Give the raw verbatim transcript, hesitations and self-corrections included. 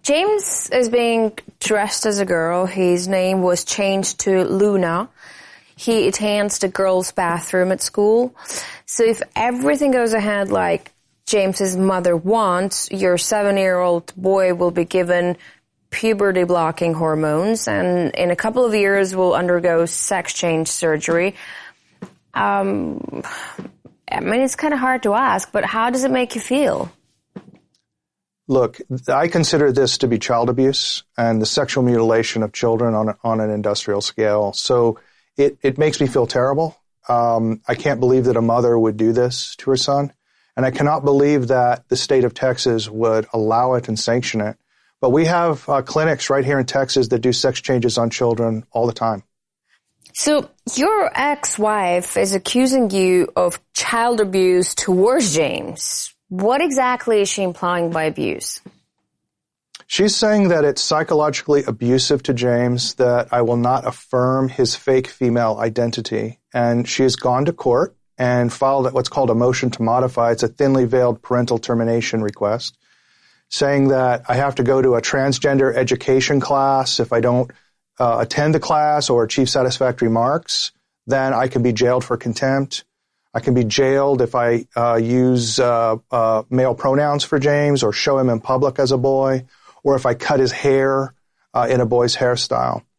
James is being dressed as a girl. His name was changed to Luna. He attends the girls' bathroom at school. So if everything goes ahead like James's mother wants, your seven-year-old boy will be given puberty-blocking hormones, and in a couple of years will undergo sex change surgery. Um, I mean, it's kind of hard to ask, but how does it make you feel? Look, I consider this to be child abuse and the sexual mutilation of children on, on an industrial scale. So it, it makes me feel terrible. Um, I can't believe that a mother would do this to her son. And I cannot believe that the state of Texas would allow it and sanction it. But we have uh, clinics right here in Texas that do sex changes on children all the time. So your ex-wife is accusing you of child abuse towards James. What exactly is she implying by abuse? She's saying that it's psychologically abusive to James, that I will not affirm his fake female identity. And she has gone to court and filed what's called a motion to modify. It's a thinly veiled parental termination request, saying that I have to go to a transgender education class. If I don't uh, attend the class or achieve satisfactory marks, then I can be jailed for contempt. I can be jailed if I uh, use uh, uh, male pronouns for James or show him in public as a boy, or if I cut his hair uh, in a boy's hairstyle.